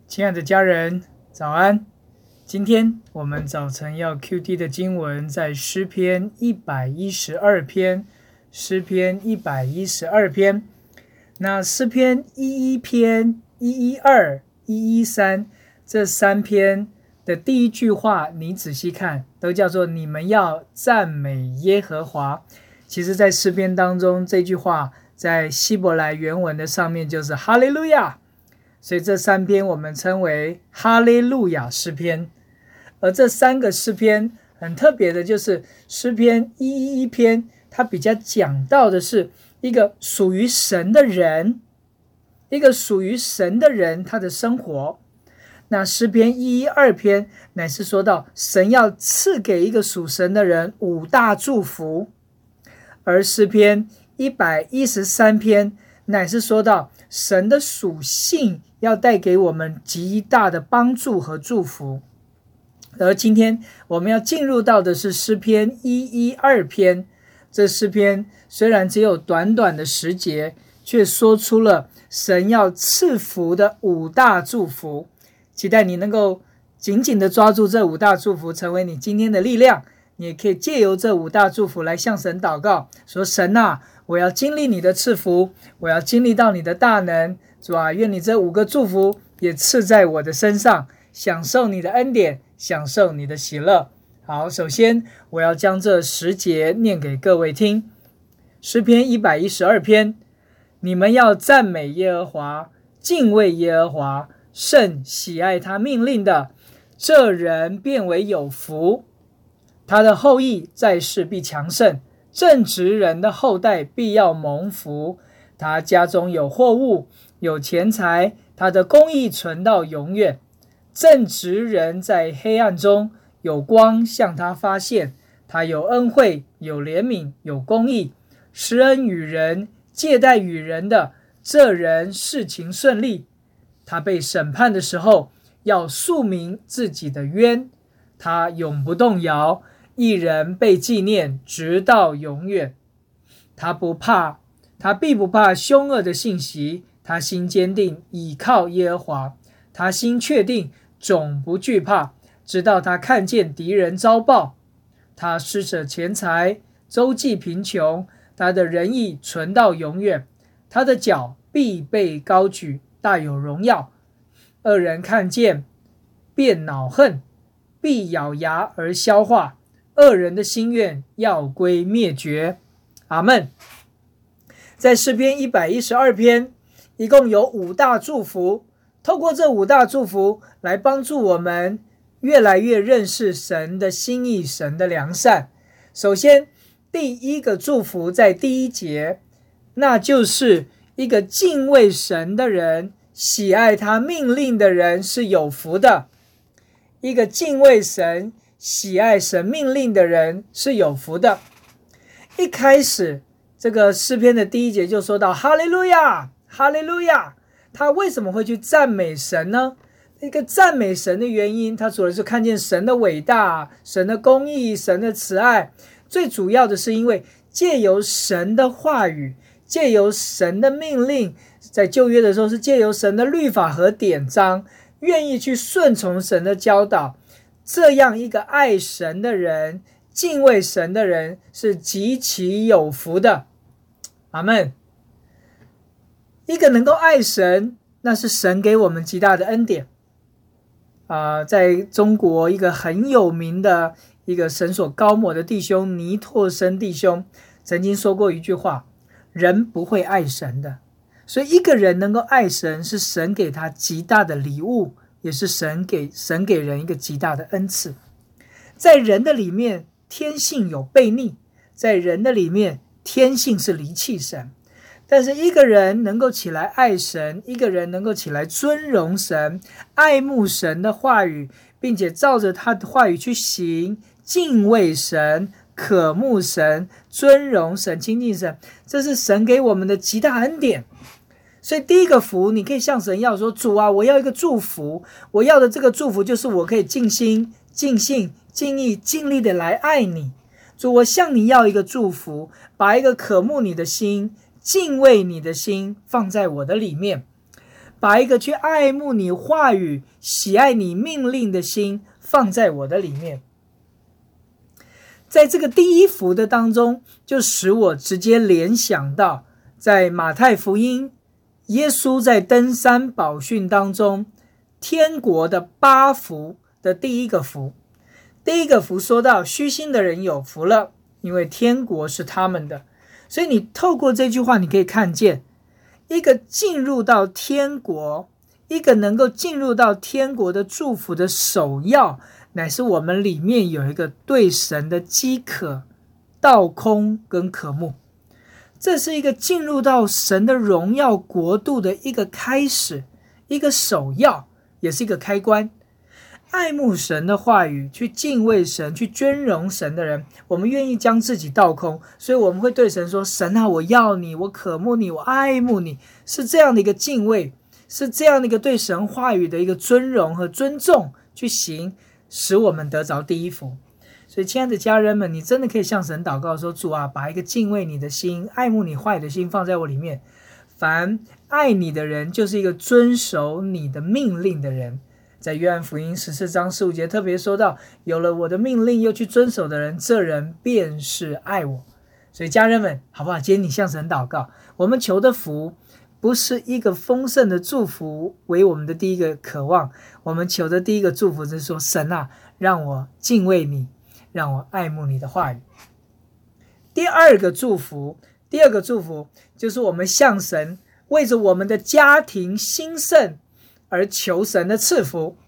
亲爱的家人，早安！今天我们早晨要 QT 的经文在诗篇112篇，诗篇112篇。那诗篇111篇、112、113这三篇的第一句话，你仔细看，都叫做你们要赞美耶和华。其实在诗篇当中，这句话在希伯来原文的上面就是哈利路亚，所以这三篇我们称为哈利路亚诗篇。而这三个诗篇很特别的，就是诗篇111篇，它比较讲到的是一个属于神的人，他的生活。那诗篇112篇乃是说到神要赐给一个属神的人5大祝福，而诗篇113篇乃是说到神的属性要带给我们极大的帮助和祝福。而今天我们要进入到的是诗篇112篇，这诗篇虽然只有短短的10节，却说出了神要赐福的5大祝福。期待你能够紧紧地抓住这5大祝福，成为你今天的力量。你也可以借由这5大祝福来向神祷告，说神啊，我要经历你的赐福，我要经历到你的大能。主啊，愿你这5个祝福也赐在我的身上，享受你的恩典，享受你的喜乐。好，首先我要将这10节念给各位听。诗篇112篇，你们要赞美耶和华，敬畏耶和华，甚喜爱他命令的，这人变为有福。他的后裔在世必强盛，正直人的后代必要蒙福。他家中有货物，有钱财，他的公义存到永远。正直人在黑暗中有光向他发现，他有恩惠，有怜悯，有公义，施恩与人，借贷与人的，这人事情顺利。他被审判的时候，要述明自己的冤，他永不动摇，一人被纪念直到永远。他必不怕凶恶的信息，他心坚定，倚靠耶和华，他心确定，总不惧怕，直到他看见敌人遭报。他施舍钱财，周济贫穷，他的仁义存到永远。他的脚必被高举，大有荣耀。恶人看见便恼恨，必咬牙而消化，恶人的心愿要归灭绝。阿们。在诗篇112篇一共有5大祝福，透过这5大祝福来帮助我们越来越认识神的心意，神的良善。首先第一个祝福在第1节，那就是一个敬畏神的人，喜爱他命令的人是有福的。一个敬畏神，喜爱神命令的人是有福的。一开始这个诗篇的第1节就说到哈利路亚，哈利路亚。他为什么会去赞美神呢？一个赞美神的原因，他主要是看见神的伟大，神的公义，神的慈爱。最主要的是因为借由神的话语，借由神的命令，在旧约的时候是借由神的律法和典章，愿意去顺从神的教导。这样一个爱神的人，敬畏神的人是极其有福的。阿们。一个能够爱神，那是神给我们极大的恩典。在中国一个很有名的一个神所高抹的弟兄尼拓生弟兄曾经说过一句话，人不会爱神的。所以一个人能够爱神，是神给他极大的礼物，也是神给人一个极大的恩赐。在人的里面，天性有悖逆，在人的里面，天性是离弃神。但是一个人能够起来爱神，一个人能够起来尊荣神，爱慕神的话语，并且照着他的话语去行，敬畏神，渴慕神，尊荣神，亲近神，这是神给我们的极大恩典。所以第一个福，你可以向神要说，主啊，我要一个祝福，我要的这个祝福就是我可以尽心、尽性、尽意、尽力的来爱你。主，我向你要一个祝福，把一个渴慕你的心，敬畏你的心放在我的里面。 把一个去爱慕你话语、喜爱你命令的心放在我的里面。在这个第一幅的当中，就使我直接联想到在马太福音耶稣在登山宝训当中天国的8福的第一个福。第一个福说到虚心的人有福了，因为天国是他们的。所以你透过这句话，你可以看见一个进入到天国，一个能够进入到天国的祝福的首要，乃是我们里面有一个对神的饥渴、道空跟渴慕。这是一个进入到神的荣耀国度的一个开始，一个首要，也是一个开关。爱慕神的话语，去敬畏神，去尊荣神的人，我们愿意将自己倒空，所以我们会对神说，神啊，我要你，我渴慕你，我爱慕你，是这样的一个敬畏，是这样的一个对神话语的一个尊荣和尊重去行，使我们得着第一福。所以亲爱的家人们，你真的可以向神祷告说，主啊，把一个敬畏你的心、爱慕你话语的心放在我里面。凡爱你的人，就是一个遵守你的命令的人。在约翰福音14章15节特别说到，有了我的命令又去遵守的人，这人便是爱我。所以家人们，好不好？今天你向神祷告，我们求的福不是一个丰盛的祝福为我们的第一个渴望，我们求的第一个祝福是说，神啊，让我敬畏你，让我爱慕你的话语。第二个祝福就是我们向神为着我们的家庭兴盛而求神的赐福。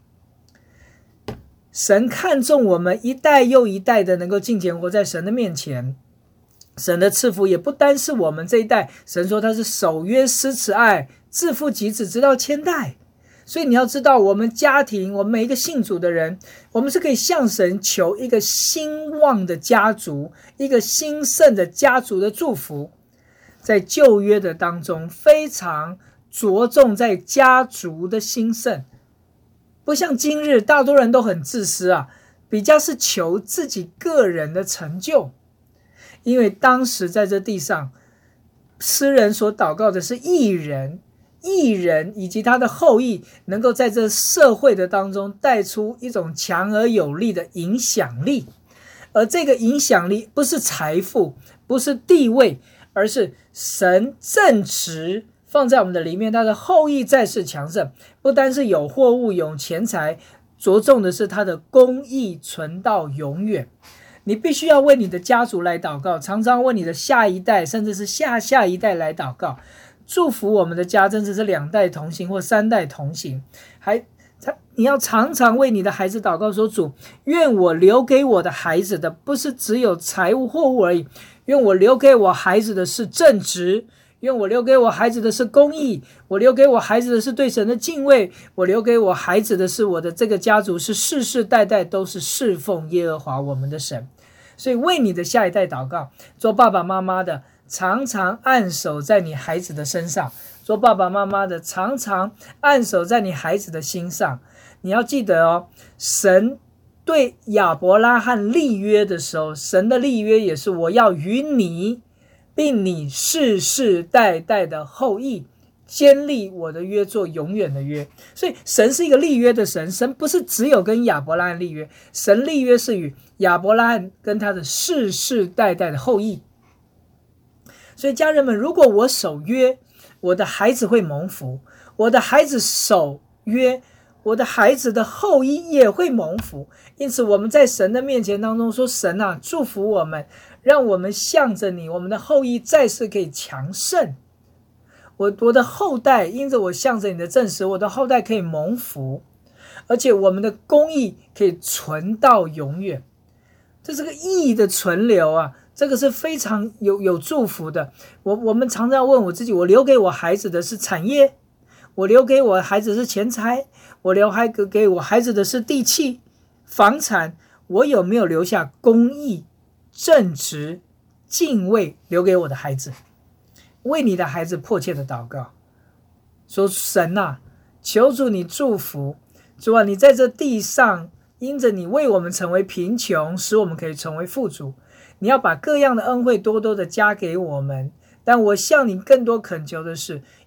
神看重我们一代又一代的能够敬虔活在神的面前，神的赐福也不单是我们这一代，神说他是守约施慈爱，自父及子直到千代。所以你要知道，我们家庭，我们每一个信主的人，我们是可以向神求一个兴旺的家族，一个兴盛的家族的祝福。在旧约的当中，非常着重在家族的兴盛，不像今日大多人都很自私啊，比较是求自己个人的成就。因为当时在这地上，诗人所祷告的是义人以及他的后裔能够在这社会的当中带出一种强而有力的影响力，而这个影响力不是财富，不是地位，而是神正直放在我们的里面，他的后裔在世强盛，不单是有货物有钱财，着重的是他的公义存到永远。你必须要为你的家族来祷告，常常为你的下一代甚至是下下一代来祷告，祝福我们的家，甚至是2代同行或3代同行。你要常常为你的孩子祷告说，主，愿我留给我的孩子的不是只有财物货物而已，愿我留给我孩子的是正直，愿我留给我孩子的是公义，我留给我孩子的是对神的敬畏，我留给我孩子的是我的这个家族是世世代代都是侍奉耶和华我们的神。所以为你的下一代祷告，做爸爸妈妈的常常按手在你孩子的身上，做爸爸妈妈的常常按手在你孩子的心上。你要记得哦，神对亚伯拉罕立约的时候，神的立约也是我要与你并你世世代代的后裔坚立我的约，做永远的约。所以神是一个立约的神，神不是只有跟亚伯拉罕立约，神立约是与亚伯拉罕跟他的世世代代的后裔。所以家人们，如果我守约，我的孩子会蒙福，我的孩子守约，我的孩子的后裔也会蒙福。因此我们在神的面前当中说，神啊，祝福我们，让我们向着你，我们的后裔再次可以强盛。我的后代因着我向着你的证实，我的后代可以蒙福，而且我们的公义可以存到永远。这是个义的存留啊，这个是非常有祝福的。我们常常问我自己，我留给我孩子的是产业，我留给我孩子是钱财，我留给我孩子的是地契房产，我有没有留下公义正直敬畏留给我的孩子？为你的孩子迫切的祷告，说神啊，求主你祝福，主啊，你在这地上因着你为我们成为贫穷，使我们可以成为富足，你要把各样的恩惠多多的加给我们。但我向你更多恳求的是，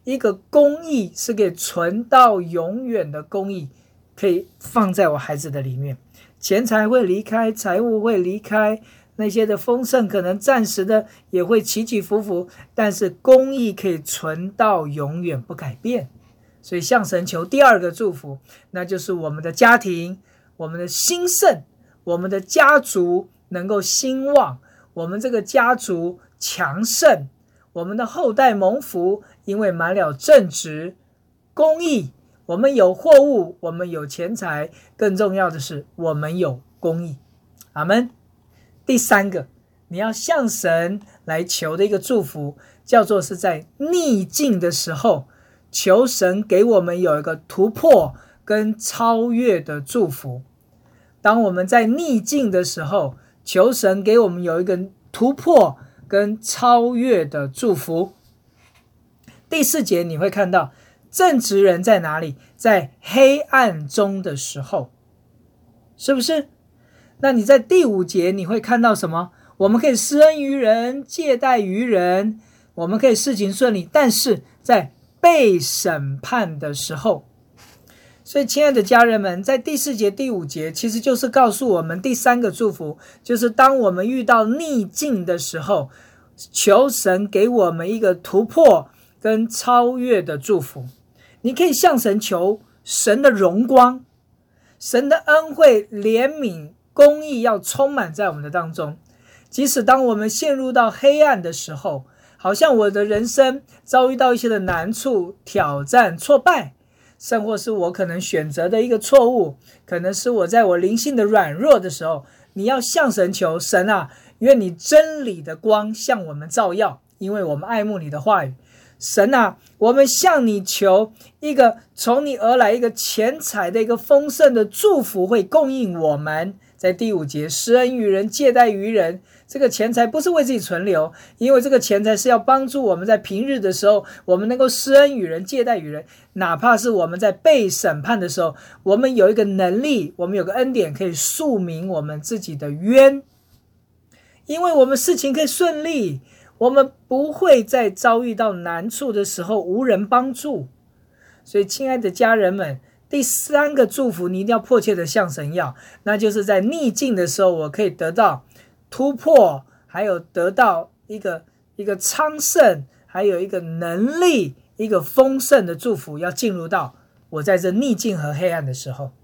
一个公义是可以存到永远的公义，可以放在我孩子的里面。钱财会离开，财物会离开，那些的丰盛可能暂时的也会起起伏伏，但是公义可以存到永远不改变。所以向神求第二个祝福，那就是我们的家庭，我们的兴盛，我们的家族能够兴旺，我们这个家族强盛，我们的后代蒙福，因为满了正直公义，我们有货物，我们有钱财，更重要的是我们有公义。阿们。第三个你要向神来求的一个祝福，叫做是在逆境的时候，求神给我们有一个突破跟超越的祝福。当我们在逆境的时候，求神给我们有一个突破跟超越的祝福。第4节你会看到正直人在哪里？在黑暗中的时候，是不是？那你在第5节你会看到什么？我们可以施恩于人，借贷于人，我们可以事情顺利，但是在被审判的时候。所以亲爱的家人们，在第4节第5节其实就是告诉我们第3个祝福，就是当我们遇到逆境的时候，求神给我们一个突破跟超越的祝福。你可以向神求神的荣光，神的恩惠怜悯公义要充满在我们的当中。即使当我们陷入到黑暗的时候，好像我的人生遭遇到一些的难处、挑战、挫败，甚或是我可能选择的一个错误，可能是我在我灵性的软弱的时候，你要向神求，神啊，愿你真理的光向我们照耀，因为我们爱慕你的话语。神啊，我们向你求一个从你而来一个钱财的一个丰盛的祝福会供应我们。在第5节，施恩于人，借贷于人，这个钱财不是为自己存留，因为这个钱财是要帮助我们在平日的时候，我们能够施恩于人，借贷于人，哪怕是我们在被审判的时候，我们有一个能力，我们有个恩典可以诉明我们自己的冤，因为我们事情可以顺利，我们不会在遭遇到难处的时候无人帮助。所以亲爱的家人们，第3个祝福你一定要迫切的向神要，那就是在逆境的时候，我可以得到突破，还有得到一个昌盛，还有一个能力，一个丰盛的祝福要进入到我在这逆境和黑暗的时候。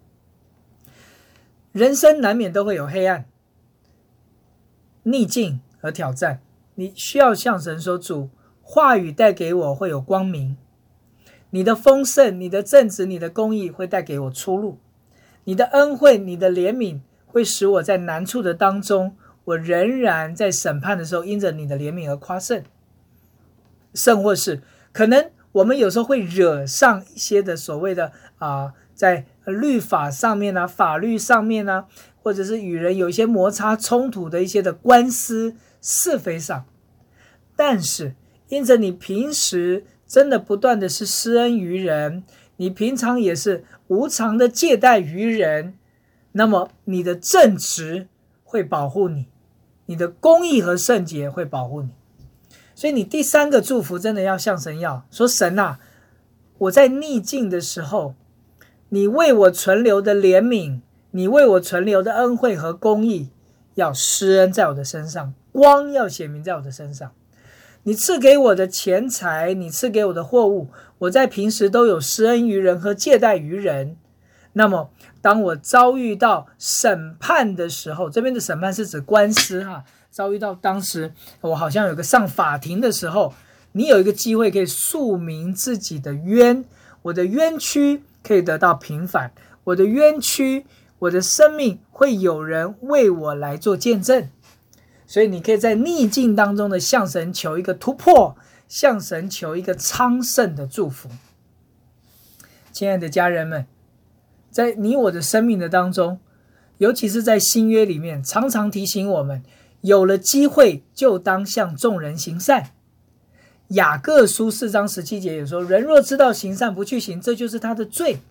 人生难免都会有黑暗、逆境和挑战，你需要向神说，主，话语带给我会有光明，你的丰盛，你的正直，你的公义会带给我出路，你的恩惠，你的怜悯会使我在难处的当中，我仍然在审判的时候因着你的怜悯而夸胜。甚或是可能我们有时候会惹上一些的所谓的在律法上面法律上面或者是与人有一些摩擦冲突的一些的官司是非上，但是因着你平时真的不断的是施恩于人，你平常也是无偿的借贷于人，那么你的正直会保护你，你的公义和圣洁会保护你。所以你第3个祝福真的要向神要，说神啊，我在逆境的时候，你为我存留的怜悯，你为我存留的恩惠和公义要施恩在我的身上，光要显明在我的身上。你赐给我的钱财，你赐给我的货物，我在平时都有施恩于人和借贷于人。那么当我遭遇到审判的时候，这边的审判是指官司遭遇到当时我好像有个上法庭的时候，你有一个机会可以诉明自己的冤，我的冤屈可以得到平反，我的冤屈，我的生命会有人为我来做见证。所以你可以在逆境当中的向神求一个突破，向神求一个昌盛的祝福。亲爱的家人们，在你我的生命的当中，尤其是在新约里面，常常提醒我们，有了机会就当向众人行善。雅各书4章17节也说，人若知道行善不去行，这就是他的罪。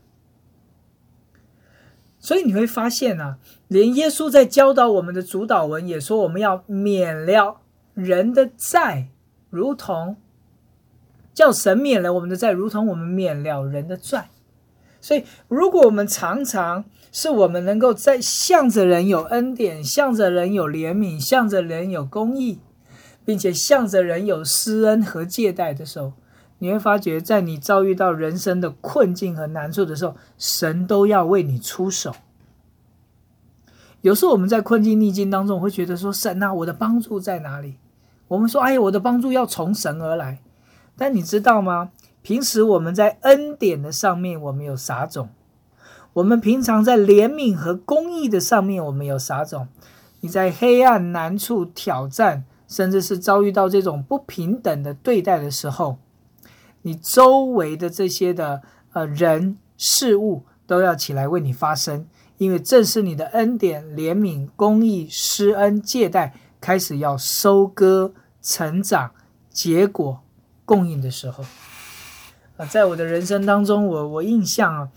所以你会发现连耶稣在教导我们的主导文也说，我们要免了人的债，如同叫神免了我们的债，如同我们免了人的债。所以如果我们常常是我们能够在向着人有恩典，向着人有怜悯，向着人有公义，并且向着人有施恩和借贷的时候，你会发觉在你遭遇到人生的困境和难处的时候，神都要为你出手。有时候我们在困境逆境当中会觉得说，神啊，我的帮助在哪里？我们说，我的帮助要从神而来。但你知道吗？平时我们在恩典的上面我们有撒种，我们平常在怜悯和公义的上面我们有撒种。你在黑暗难处挑战，甚至是遭遇到这种不平等的对待的时候，你周围的这些的人事物都要起来为你发声，因为正是你的恩典、怜悯、公义、施恩、借贷开始要收割、成长、结果、供应的时候。在我的人生当中，我印象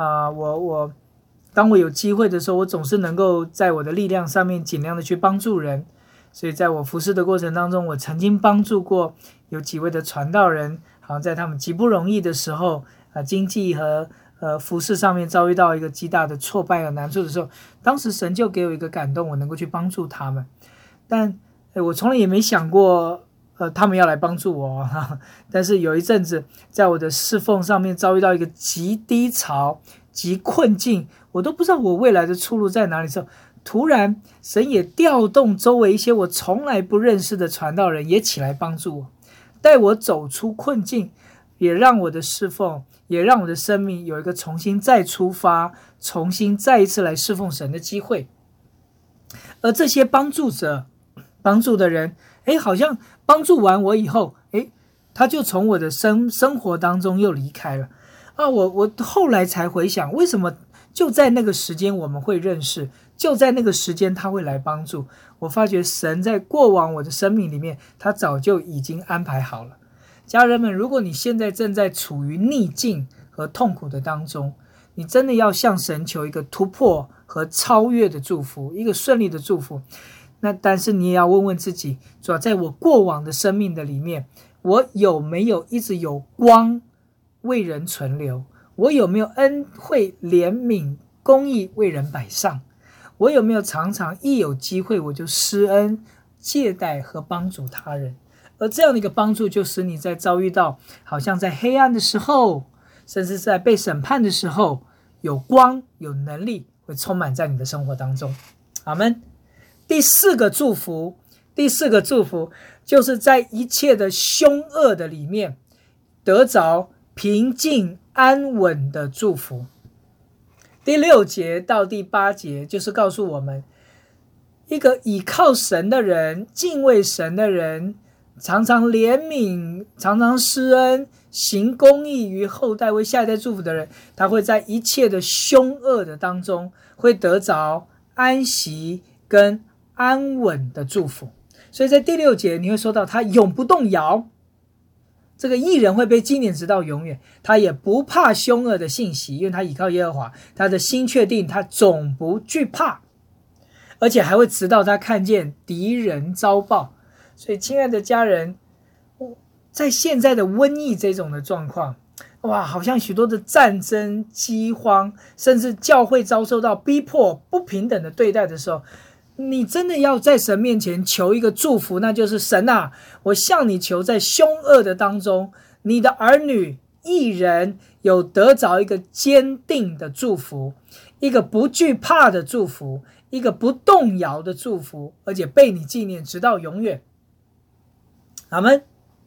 当我有机会的时候，我总是能够在我的力量上面尽量的去帮助人。所以在我服侍的过程当中，我曾经帮助过有几位的传道人，好像在他们极不容易的时候，经济和服侍上面遭遇到一个极大的挫败和难处的时候，当时神就给我一个感动，我能够去帮助他们。但我从来也没想过他们要来帮助我但是有一阵子在我的侍奉上面遭遇到一个极低潮、极困境，我都不知道我未来的出路在哪里的时候，突然神也调动周围一些我从来不认识的传道人也起来帮助我，带我走出困境，也让我的侍奉，也让我的生命有一个重新再出发，重新再一次来侍奉神的机会。而这些帮助者、帮助的人，好像帮助完我以后，他就从我的生活当中又离开了我后来才回想，为什么就在那个时间我们会认识，就在那个时间他会来帮助我。发觉神在过往我的生命里面，他早就已经安排好了。家人们，如果你现在正在处于逆境和痛苦的当中，你真的要向神求一个突破和超越的祝福，一个顺利的祝福。那但是你也要问问自己，主要在我过往的生命的里面，我有没有一直有光为人存留？我有没有恩惠、怜悯、公义为人摆上？我有没有常常一有机会我就施恩、借贷和帮助他人？而这样的一个帮助，就使你在遭遇到好像在黑暗的时候，甚至在被审判的时候，有光、有能力会充满在你的生活当中。阿们。第四个祝福就是在一切的凶恶的里面得着平静安稳的祝福。第6节到第8节就是告诉我们，一个倚靠神的人、敬畏神的人，常常怜悯、常常施恩、行公义于后代、为下一代祝福的人，他会在一切的凶恶的当中会得着安息跟安稳的祝福。所以在第6节你会说到他永不动摇，这个义人会被纪念直到永远，他也不怕凶恶的信息，因为他倚靠耶和华，他的心确定，他总不惧怕，而且还会直到他看见敌人遭报。所以亲爱的家人，在现在的瘟疫这种的状况，好像许多的战争、饥荒，甚至教会遭受到逼迫、不平等的对待的时候，你真的要在神面前求一个祝福，那就是神啊，我向你求，在凶恶的当中，你的儿女义人有得着一个坚定的祝福，一个不惧怕的祝福，一个不动摇的祝福，而且被你纪念直到永远。阿们。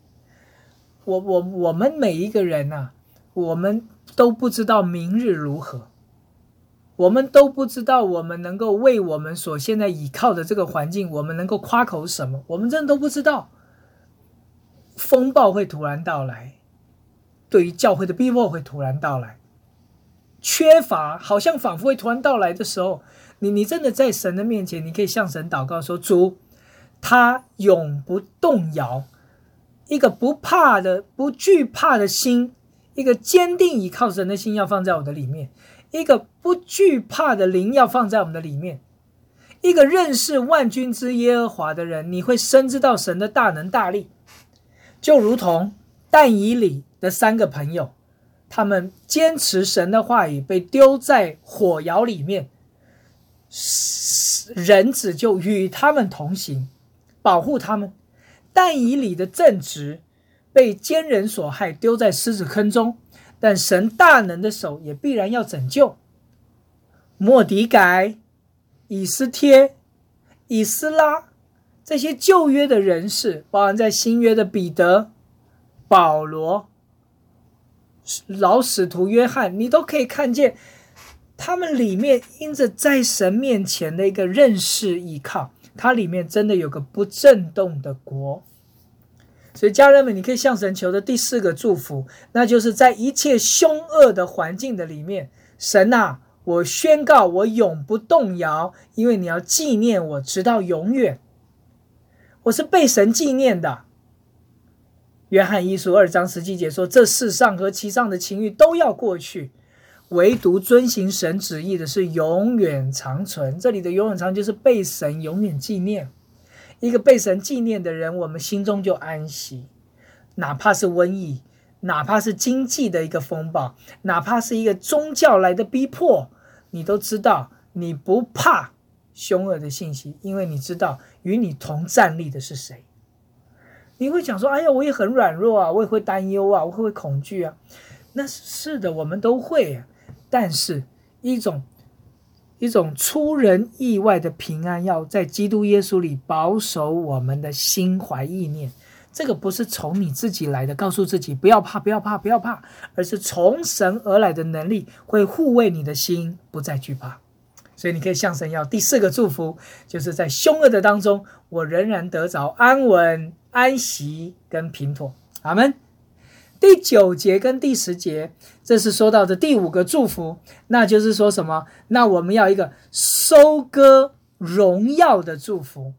我们每一个人啊，我们都不知道明日如何，我们都不知道我们能够为我们所现在倚靠的这个环境，我们能够夸口什么，我们真的都不知道。风暴会突然到来，对于教会的逼迫会突然到来，缺乏好像仿佛会突然到来的时候，你真的在神的面前，你可以向神祷告说，主，他永不动摇，一个不怕的、不惧怕的心，一个坚定倚靠神的心要放在我的里面，一个不惧怕的灵要放在我们的里面，一个认识万军之耶和华的人，你会深知到神的大能大力，就如同但以理的3个朋友，他们坚持神的话语，被丢在火窑里面，人子就与他们同行，保护他们。但以理的正直被奸人所害，丢在狮子坑中，但神大能的手也必然要拯救。末底改、以斯帖、以斯拉，这些旧约的人士，包含在新约的彼得、保罗、老使徒约翰，你都可以看见他们里面因着在神面前的一个认识依靠，它里面真的有个不震动的国。所以家人们，你可以向神求的第4个祝福，那就是在一切凶恶的环境的里面，神啊，我宣告我永不动摇，因为你要纪念我直到永远。我是被神纪念的。约翰一书2章17节说，这世上和其上的情欲都要过去，唯独遵行神旨意的是永远长存。这里的永远长就是被神永远纪念。一个被神纪念的人，我们心中就安息，哪怕是瘟疫，哪怕是经济的一个风暴，哪怕是一个宗教来的逼迫，你都知道你不怕凶恶的信息，因为你知道与你同站立的是谁。你会讲说，哎呀，我也很软弱啊，我也会担忧啊，我会恐惧啊。那是的，我们都会啊。但是一种出人意外的平安，要在基督耶稣里保守我们的心怀意念。这个不是从你自己来的，告诉自己不要怕，不要怕，不要怕，而是从神而来的能力，会护卫你的心，不再惧怕。所以你可以向神要第4个祝福，就是在凶恶的当中，我仍然得着安稳、安息跟平妥。阿们。第9节跟第10节，这是说到的第5个祝福，那就是说什么？那我们要一个收割荣耀的祝福，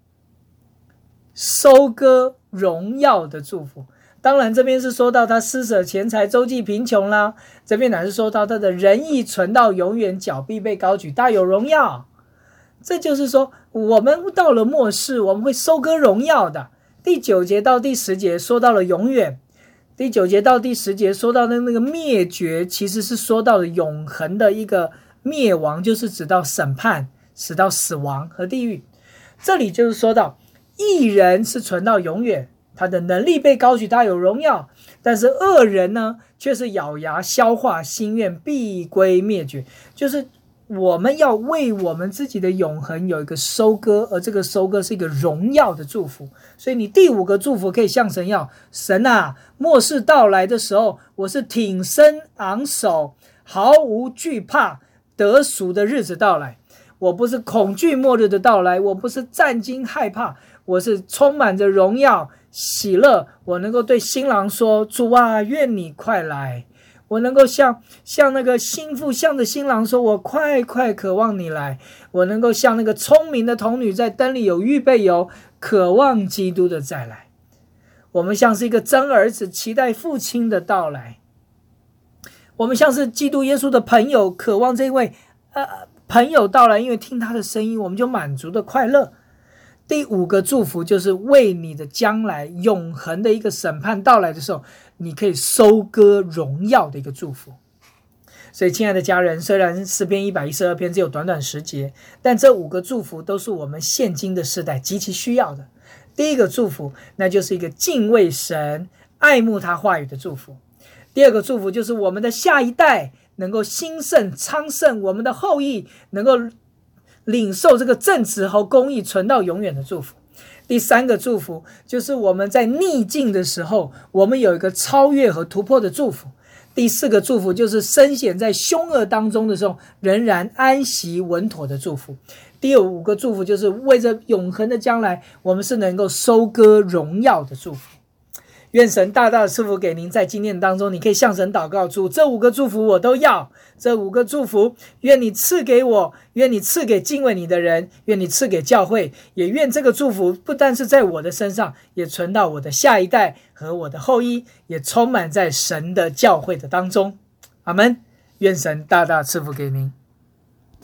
收割荣耀的祝福。当然这边是说到他施舍钱财，周济贫穷啦，这边乃是说到他的仁义存到永远，脚必被高举，大有荣耀。这就是说我们到了末世，我们会收割荣耀的。第9节到第10节说到了永远，第9节到第10节说到的那个灭绝，其实是说到了永恒的一个灭亡，就是指到审判，使到死亡和地狱。这里就是说到义人是存到永远，他的能力被高举，他有荣耀，但是恶人呢，却是咬牙消化，心愿必归灭绝。就是我们要为我们自己的永恒有一个收割，而这个收割是一个荣耀的祝福。所以你第5个祝福可以向神要，神啊，末世到来的时候，我是挺身昂首，毫无惧怕，得赎的日子到来。我不是恐惧末日的到来，我不是战惊害怕，我是充满着荣耀喜乐。我能够对新郎说，主啊，愿你快来。我能够像那个新妇向着新郎说，我快快渴望你来。我能够像那个聪明的童女在灯里有预备油，渴望基督的再来。我们像是一个真儿子，期待父亲的到来。我们像是基督耶稣的朋友，渴望这位朋友到来，因为听他的声音，我们就满足的快乐。第5个祝福就是为你的将来永恒的一个审判到来的时候，你可以收割荣耀的一个祝福。所以亲爱的家人，虽然诗篇112篇只有短短10节，但这5个祝福都是我们现今的世代极其需要的。第1个祝福，那就是一个敬畏神、爱慕他话语的祝福。第2个祝福就是我们的下一代能够兴盛昌盛，我们的后裔能够领受这个正直和公义存到永远的祝福。第3个祝福就是我们在逆境的时候，我们有一个超越和突破的祝福。第4个祝福就是深陷在凶恶当中的时候，仍然安息稳妥的祝福。第5个祝福就是为着永恒的将来，我们是能够收割荣耀的祝福。愿神大大的赐福给您，在今天当中你可以向神祷告，主，这5个祝福我都要，这5个祝福愿你赐给我，愿你赐给敬畏你的人，愿你赐给教会，也愿这个祝福不但是在我的身上，也存到我的下一代和我的后裔，也充满在神的教会的当中。阿们。愿神大大赐福给您。